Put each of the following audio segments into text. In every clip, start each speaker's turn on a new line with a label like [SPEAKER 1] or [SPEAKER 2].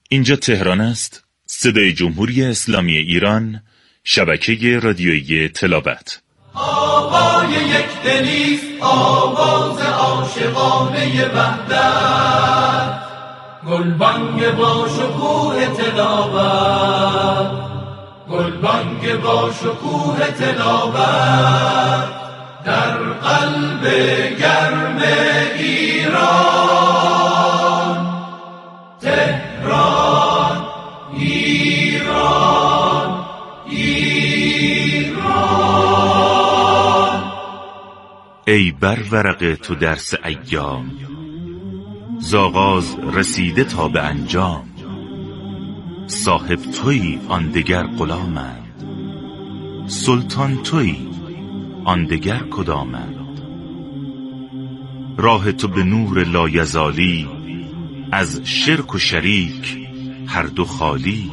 [SPEAKER 1] اینجا تهران است، صدای جمهوری اسلامی ایران، شبکه رادیویی تلاوت.
[SPEAKER 2] آوای یک دلیست، آواز عاشقانه وحدت، گلبانگ با شکوه تلاوت، گلبانگ با شکوه تلاوت، در قلب گرم ایران، تهران، ایران، ایران.
[SPEAKER 1] ای بر ورق تو درس ایام، ز آغاز رسیده تا به انجام. صاحب تویی آن دگر غلامند، سلطان تویی آن دگر کدامند. راه تو به نور لایزالی، از شرک و شریک هر دو خالی.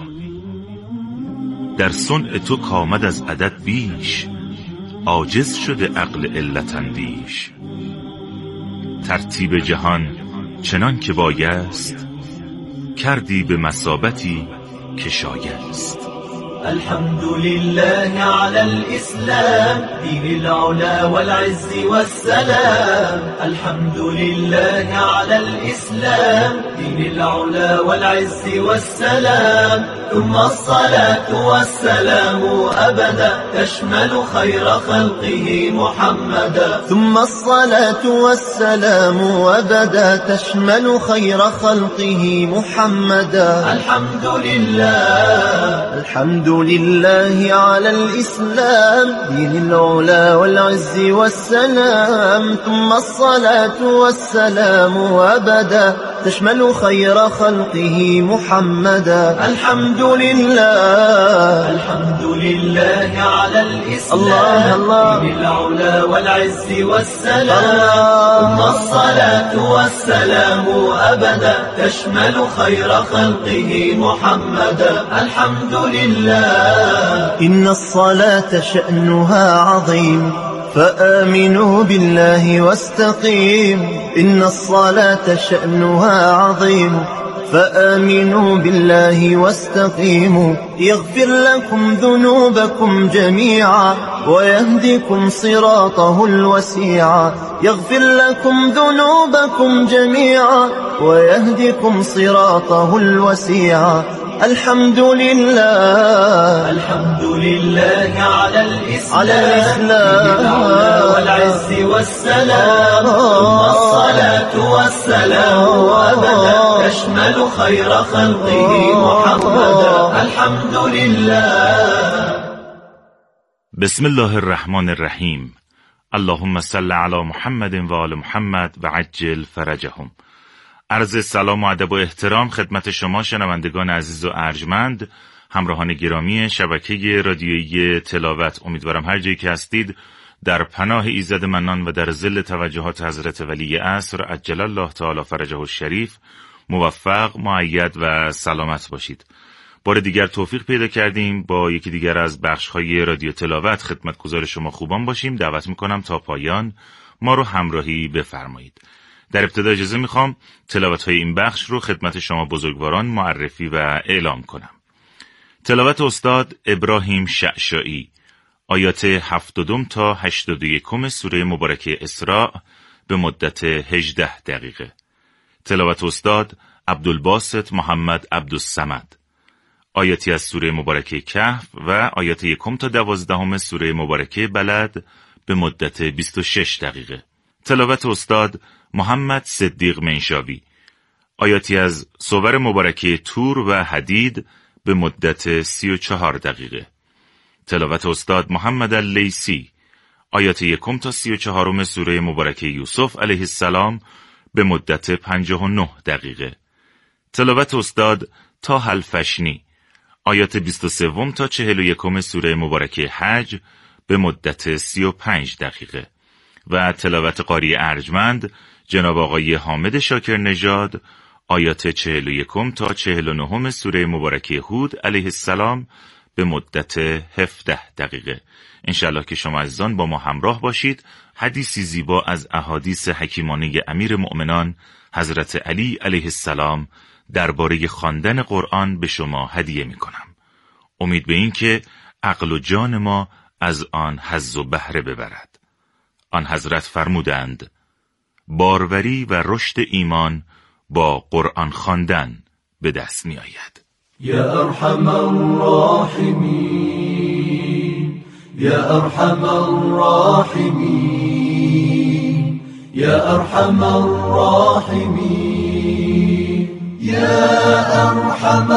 [SPEAKER 1] در صنع تو کامد از عدد بیش، عاجز شده عقل علت اندیش. ترتیب جهان چنان که بایست، کردی به مثابتی که شایست.
[SPEAKER 2] الحمد لله على الإسلام، دين العلا والعز والسلام. الحمد لله على الإسلام، دين العلا والعز والسلام. ثم الصلاة والسلام أبدا، تشمل خير خلقه محمدا. ثم الصلاة والسلام أبدا، تشمل خير خلقه محمدا. الحمد لله، الحمد لله على الإسلام، دين العلا والعز والسلام. ثم الصلاة والسلام أبدا، تشمل خير خلقه محمدا. الحمد لله، الحمد لله على الإسلام، الله دين العلا والعز والسلام. ثم الصلاة والسلام أبدا، تشمل خير خلقه محمدا. الحمد لله. إن الصلاة شأنها عظيم، فآمنوا بالله واستقيم. إن الصلاة شأنها عظيم، فآمنوا بالله واستقيموا. يغفر لكم ذنوبكم جميعا، ويهدكم صراطه الوسيعا. يغفر لكم ذنوبكم جميعا، ويهدكم صراطه الوسيعا. الحمد لله، الحمد لله على الإسلام، والعز والسلام. ثم الصلاة والسلام أبدا، تشمل خير خلقه محمدا. الحمد لله.
[SPEAKER 1] بسم الله الرحمن الرحیم. اللهم صل علی محمد و آل محمد و عجل فرجهم. عرض سلام و ادب و احترام خدمت شما شنوندگان عزیز و ارجمند، همراهان گرامی شبکه رادیویی تلاوت. امیدوارم هر جایی که هستید در پناه ایزد منان و در ظل توجهات حضرت ولی عصر عجل الله تعالی فرجه الشریف موفق، مؤید و سلامت باشید. بار دیگر توفیق پیدا کردیم با یکی دیگر از بخش‌های رادیو تلاوت خدمتگزار شما خوبان باشیم. دعوت می‌کنم تا پایان ما رو همراهی بفرمایید. در ابتدا اجازه میخوام تلاوت‌های این بخش رو خدمت شما بزرگواران معرفی و اعلام کنم. تلاوت استاد ابراهیم شعشاعی، آیات 72 تا 81 سوره مبارکه اسراء به مدت 18 دقیقه. تلاوت استاد عبدالباسط محمد عبدالصمد، آیاتی از سوره مبارکه کهف و آیات 1 تا 12 سوره مبارکه بلد به مدت 26 دقیقه. تلاوت استاد محمد صدیق منشاوی، آیاتی از سور مبارکه تور و حدید به مدت 34 دقیقه. تلاوت استاد محمد اللیثی، آیات 1 تا 34 سوره مبارکه یوسف علیه السلام به مدت 59 دقیقه. تلاوت استاد طه الفشنی، آیات 23 تا 41 سوره مبارکه حج به مدت 35 دقیقه. و تلاوت قاری ارجمند جناب آقای حامد شاکر نژاد، آیات 41 تا 49 سوره مبارکه هود علیه السلام به مدت 17 دقیقه. انشالله که شما عزیزان با ما همراه باشید. حدیثی زیبا از احادیث حکیمانه امیر مؤمنان حضرت علی علیه السلام درباره خواندن قرآن به شما هدیه می‌کنم. امید به این که عقل و جان ما از آن حظ و بهره ببرد. آن حضرت فرمودند: باروری و رشد ایمان با قرآن خواندن به دست می آید.
[SPEAKER 2] یا ارحم الراحمین، یا ارحم الراحمین، یا ارحم الراحمین، یا ارحم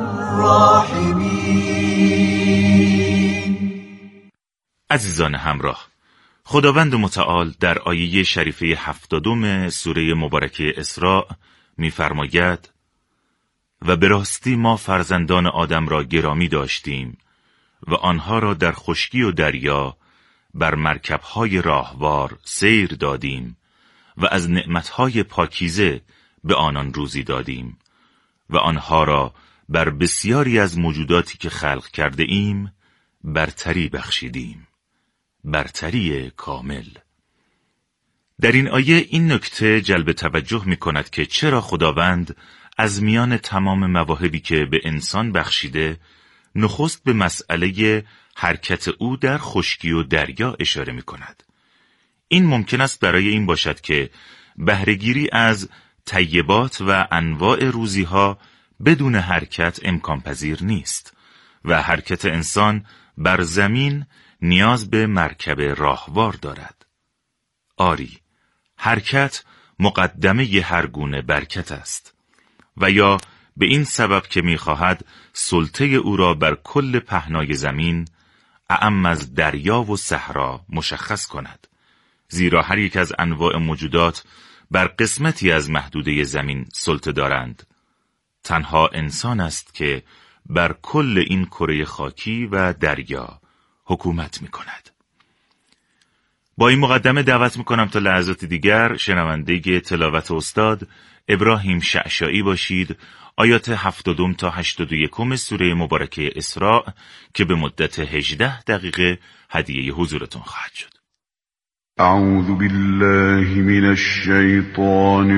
[SPEAKER 2] الراحمین.
[SPEAKER 1] عزیزان همراه، خداوند متعال در آیه شریفه 70 سوره مبارکه اسراء می‌فرماید: و به راستی ما فرزندان آدم را گرامی داشتیم و آنها را در خشکی و دریا بر مرکب‌های راهوار سیر دادیم و از نعمت‌های پاکیزه به آنان روزی دادیم و آنها را بر بسیاری از موجوداتی که خلق کرده ایم برتری بخشیدیم، برتری کامل. در این آیه این نکته جلب توجه می کند که چرا خداوند از میان تمام مواهبی که به انسان بخشیده نخست به مسئله حرکت او در خشکی و دریا اشاره می کند. این ممکن است برای این باشد که بهره‌گیری از طیبات و انواع روزیها بدون حرکت امکان پذیر نیست و حرکت انسان بر زمین نیاز به مرکب راهوار دارد. آری، حرکت مقدمه هر گونه برکت است و یا به این سبب که می‌خواهد سلطه او را بر کل پهنای زمین اعم از دریا و صحرا مشخص کند، زیرا هر یک از انواع موجودات بر قسمتی از محدوده زمین سلطه دارند. تنها انسان است که بر کل این کره خاکی و دریا حکومت می‌کند. با این مقدمه دعوت می‌کنم تا لحظات دیگر شنونده تلاوت استاد ابراهیم شعشاعی باشید. آیات 70 تا 81 سوره مبارکه اسراء که به مدت 18 دقیقه هدیه حضورتون خواهد شد.
[SPEAKER 3] اعوذ بالله من الشیطان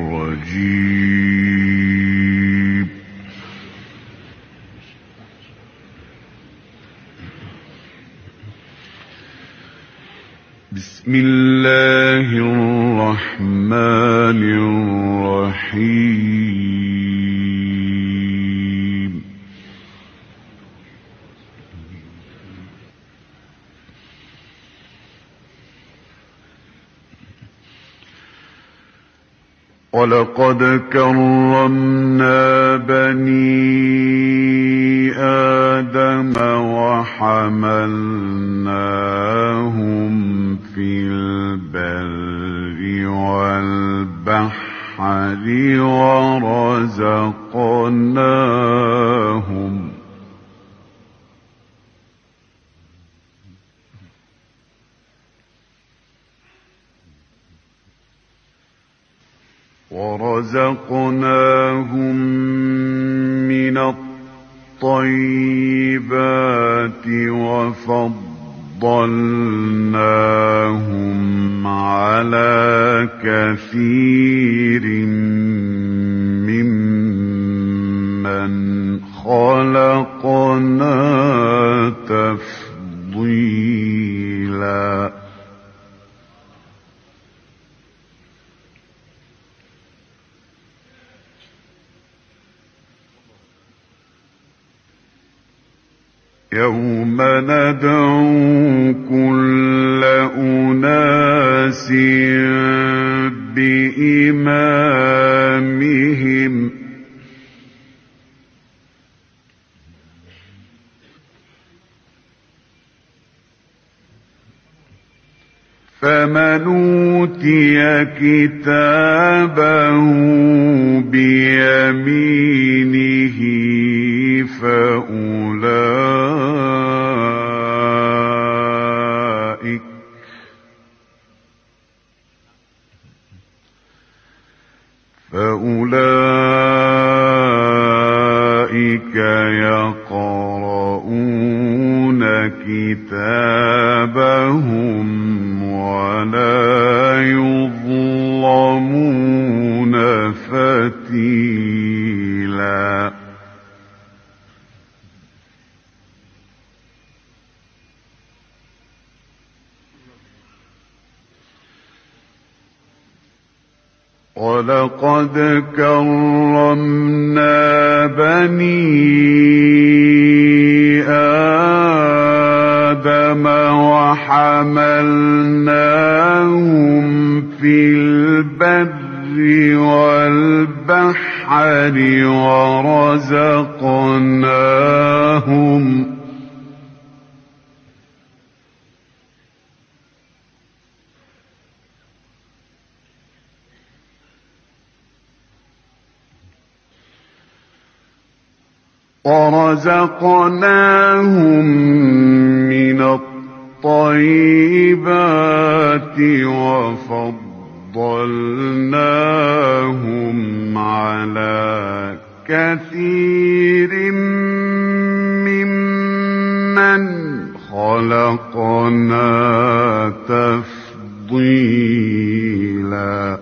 [SPEAKER 3] الرجیم. بسم الله الرحمن الرحیم. ولقد كرمنا بني آدم وحملناهم في البر والبحر ورزقناهم من الطيبات وفضلناهم على كثير ممن خلقنا تفضيلا. يوم ندعو كل أناس بإمامهم فمن أوتي كتابه بيمينه فأولئك يقرؤون كتابهم ولا يظلمون فتيلا. ولقد كرمنا بني آدم وحملناهم في البر والبحر ورزقناهم من الطيبات وفضلناهم على كثير ممن خلقنا تفضيلا.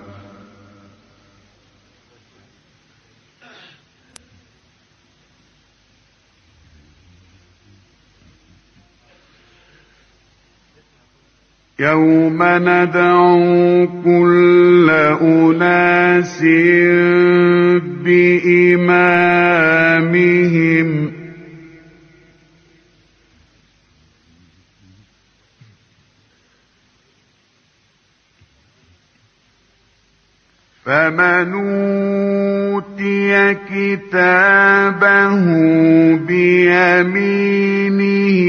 [SPEAKER 3] يوم ندعو كل أناس بإمامهم فمن أوتي كتابه بيمينه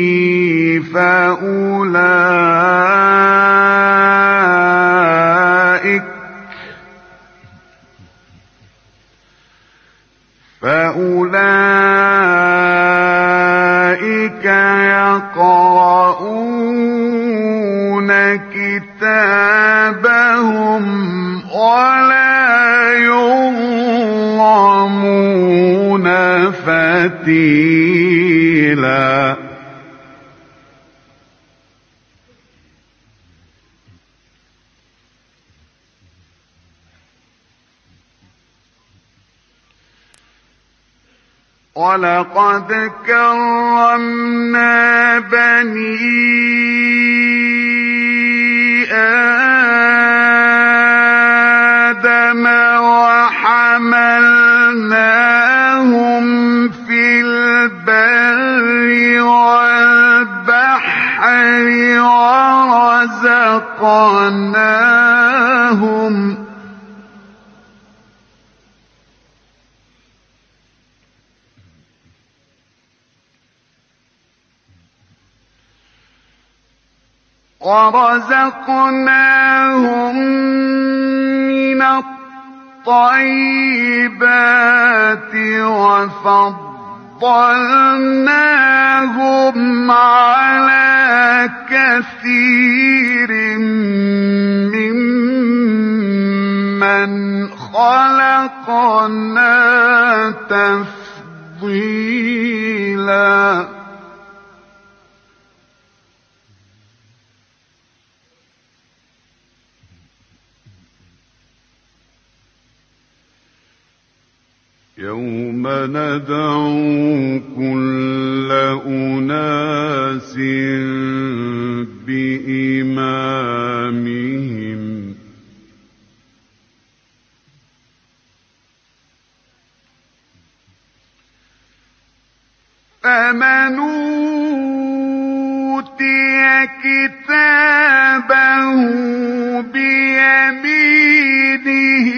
[SPEAKER 3] فأولئك يقرؤون كتابهم ولا يظلمون فتيلا. ولقد كرمنا بني آدم وحملناهم في البر والبحر ورزقناهم من الطيبات وفضلناهم على كثير ممن خلقنا تفضيلا. يوم ندعو كل أناس بإمامهم فمن أوتي كتابه بيمينه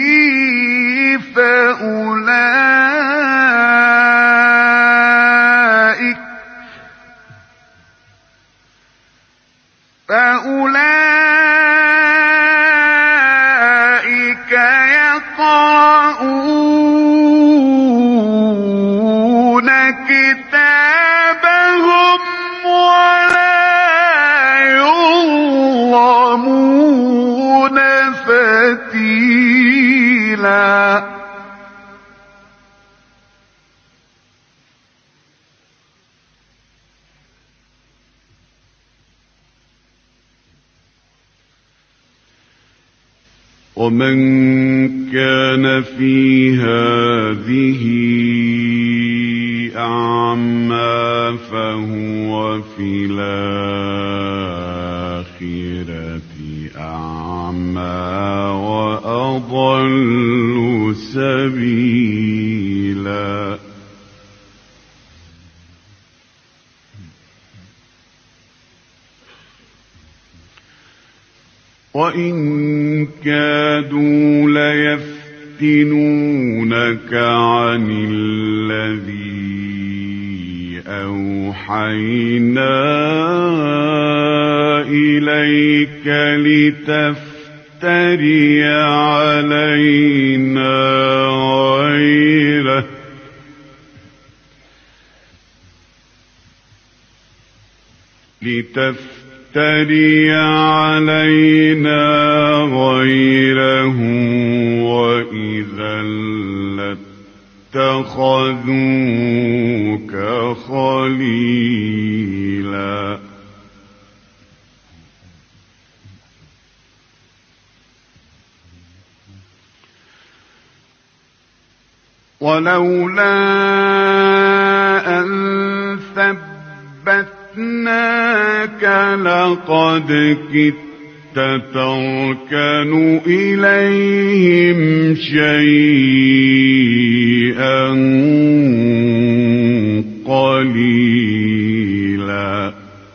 [SPEAKER 3] فأولئك يقرؤون كتابهم ولا يظلمون فتيلا. ومن كان في هذه أعمى فهو في الآخرة أعمى وأضل أضل سبيلا وإن كادوا ليفتنونك عن الذي أوحينا إليك لتفتري علينا غيره وإذا لاتخذوك خليلا ولولا أن ثبتناك لقد كدت تركن إليهم شيئا قليلا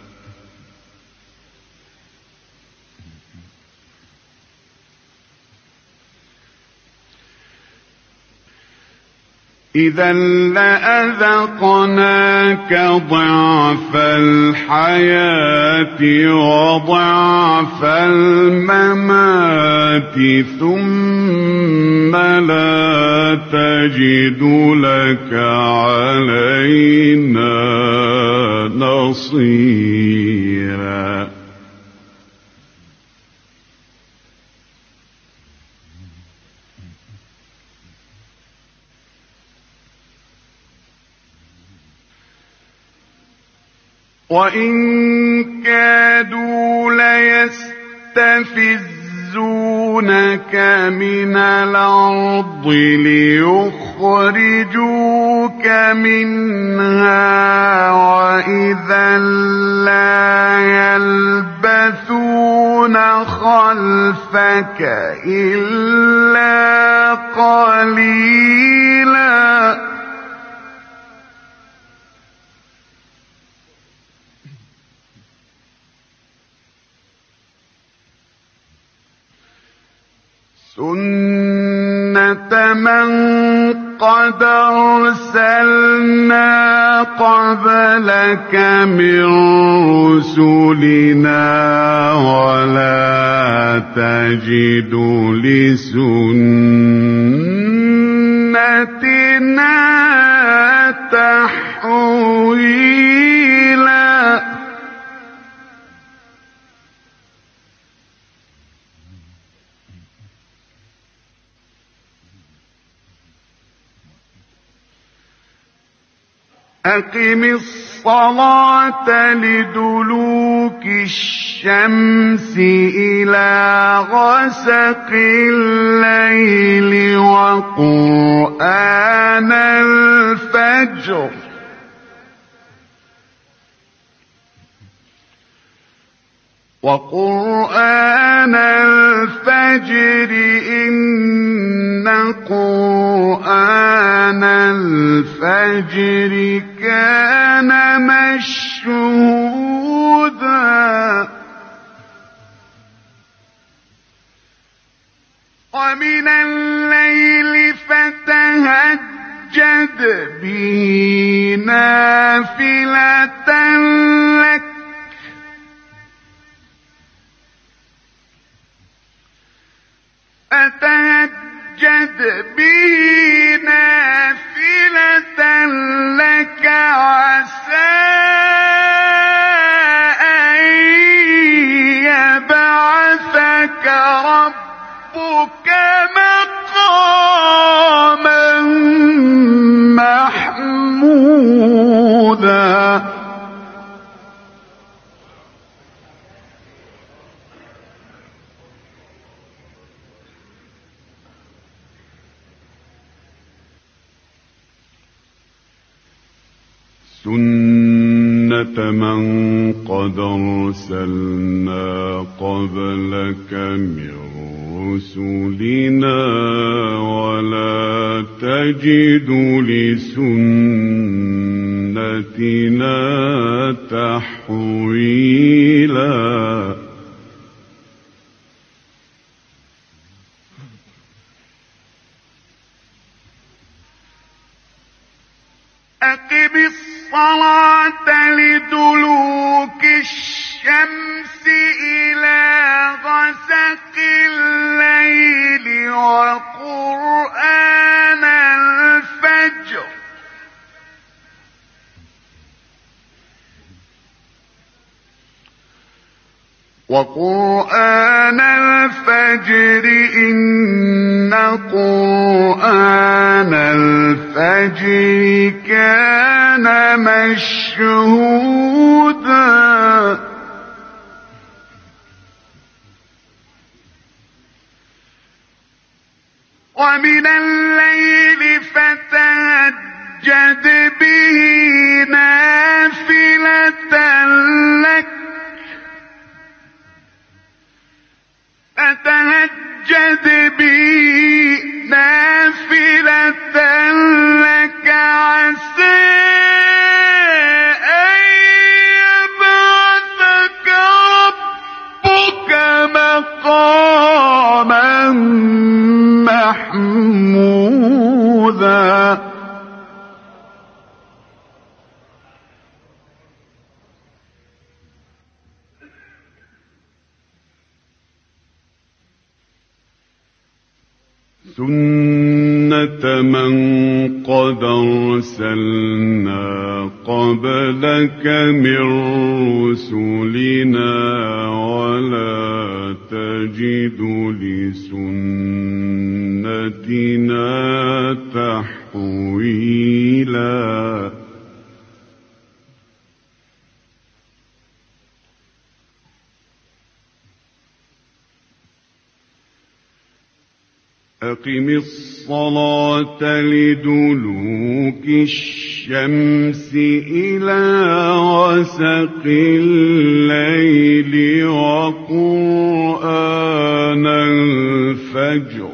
[SPEAKER 3] إذا لأذقناك ضعف الحياة وضعف الممات ثم لا تجد لك علينا نصيرا وإن كادوا ليستفزونك من الأرض ليخرجوك منها وإذا لا يلبثون خلفك إلا قليلا سنة من قد أرسلنا قبلك من رسلنا ولا تجد لسنتنا تحويلا أقم الصلاة لدلوك الشمس إلى غسق الليل وقرآن الفجر إن قرآن الفجر كان مشهودا ومن الليل فتهجد به نافلة لك عسى أن يبعثك ربك مقاما محمودا سنة من قد أرسلنا قبلك من رسلنا ولا تجد لسنتنا تحويلا أقم الصلاة لدلوك الشمس إلى غسق الليل وقرآن الفجر إن قرآن الفجر كان مشهودا ومن الليل فتهجد به نافلة لك عسى أن يبعثك ربك مقاما محمودا سنة من قد أرسلنا قبلك من رسلنا ولا تجد لسنتنا تحويلا أقم الصلاة لدلوك الشمس إلى غسق الليل وقرآن الفجر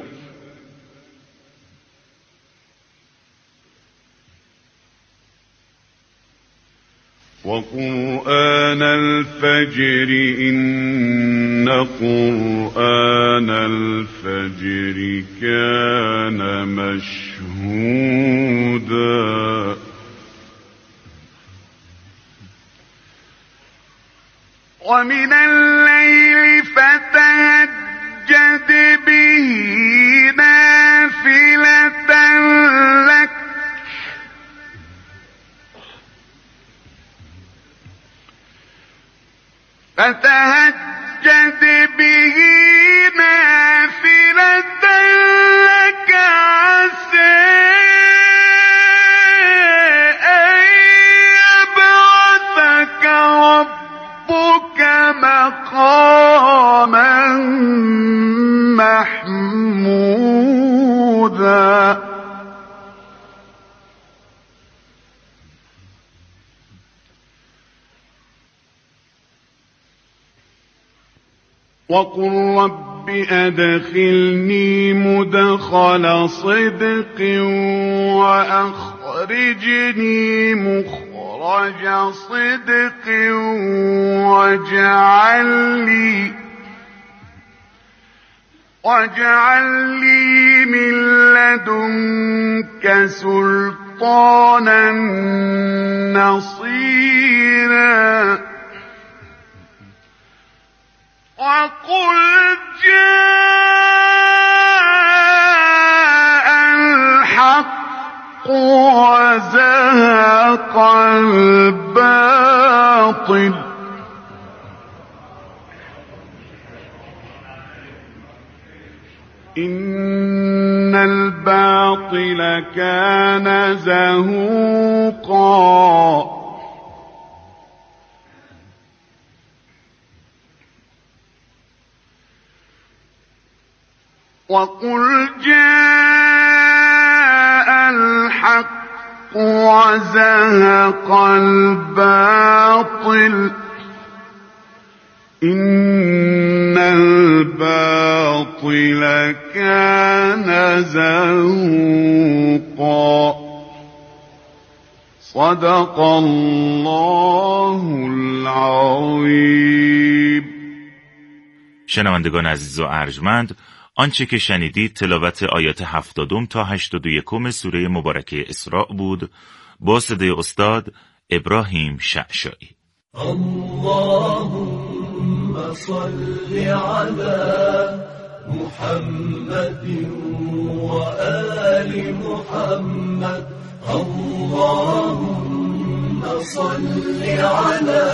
[SPEAKER 3] إن قرآن الفجر كان مشهودا ومن الليل فتهجد به نافلة لك عسى أن يبعثك ربك مقاما محمودا وقل رب أدخلني مدخل صدق وأخرجني مخرج صدق واجعل لي من لدنك سلطانا نصيرا وقل جاء الحق وزهق الباطل إن الباطل كان زهوقا وقل جاء الحق وزهق الباطل إن الباطل الباطل كان زهوقا صدق الله العظیم.
[SPEAKER 1] شنوندگان عزیز و ارجمند، آنچه که شنیدید تلاوت آیات 70 تا 81 سوره مبارکه اسراء بود با صدای استاد ابراهیم شعشایی.
[SPEAKER 2] اللهم صل على محمد و آل محمد. اللهم صل على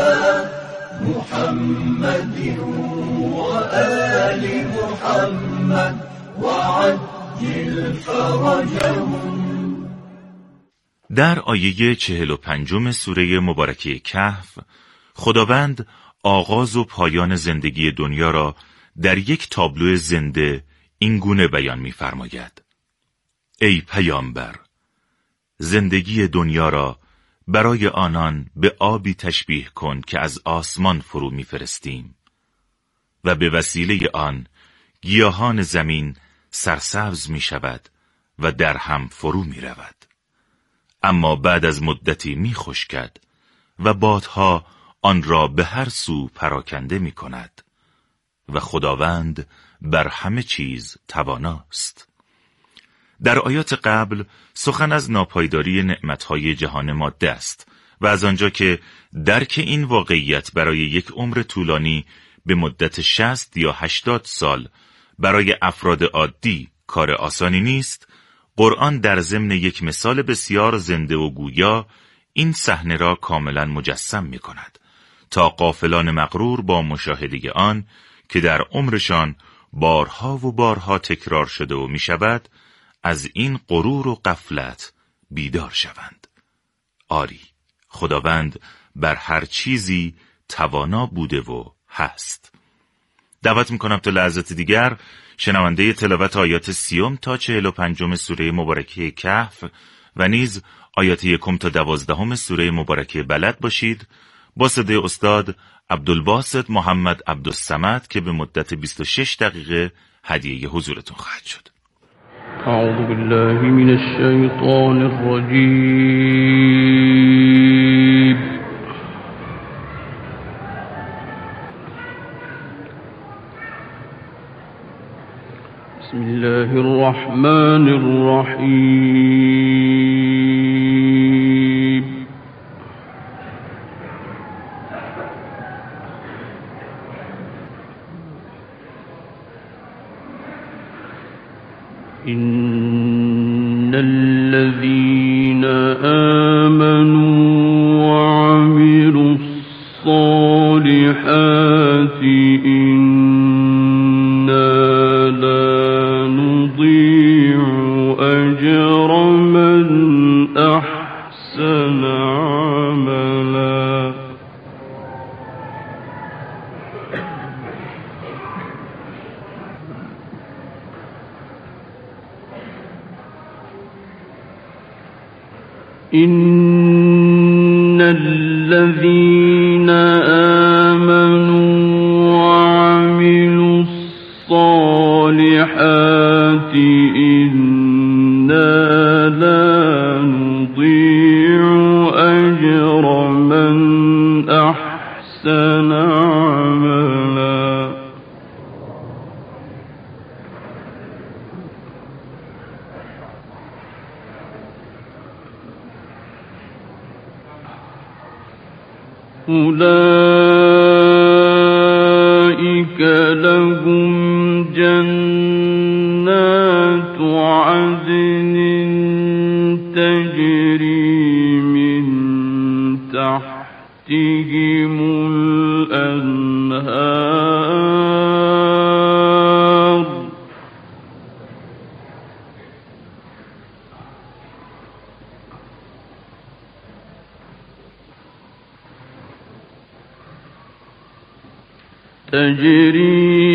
[SPEAKER 2] محمد و آل محمد وعجل فرجهم.
[SPEAKER 1] در آیه 45 سوره مبارکه کهف خداوند آغاز و پایان زندگی دنیا را در یک تابلو زنده این گونه بیان می‌فرماید: ای پیامبر، زندگی دنیا را برای آنان به آبی تشبیه کن که از آسمان فرو می‌فرستیم و به وسیله آن گیاهان زمین سرسبز می‌شود و در هم فرو می‌رود، اما بعد از مدتی می‌خشکد و بادها آن را به هر سو پراکنده می‌کند و خداوند بر همه چیز تواناست. در آیات قبل سخن از ناپایداری نعمتهای جهان ماده است و از آنجا که درک این واقعیت برای یک عمر طولانی به مدت 60 یا 80 سال برای افراد عادی کار آسانی نیست، قرآن در ضمن یک مثال بسیار زنده و گویا این صحنه را کاملا مجسم می کند تا غافلان مغرور با مشاهده آن که در عمرشان بارها و بارها تکرار شده و می شود از این غرور و غفلت بیدار شوند. آری، خداوند بر هر چیزی توانا بوده و هست. دعوت میکنم تا لحظات دیگر شنونده تلاوت آیات 30 تا 45 سوره مبارکه کهف و نیز آیات 1 تا 12 سوره مبارکه بلد باشید با صدای استاد عبدالباسط محمد عبدالصمد که به مدت 26 دقیقه هدیه حضورتون خواهد شد.
[SPEAKER 4] اعوذ بالله من الشیطان الرجیم. بسم الله الرحمن الرحیم. إن الذين آمنوا وعملوا الصالحات إنا لا نضيع أجر من أحسن عملا. إن الذين آمنوا وعملوا الصالحات إنا لا نضيع أجر من أحسن عملا. أولئك لهم جنات عدن تجري من تحتهم الأنهار تجري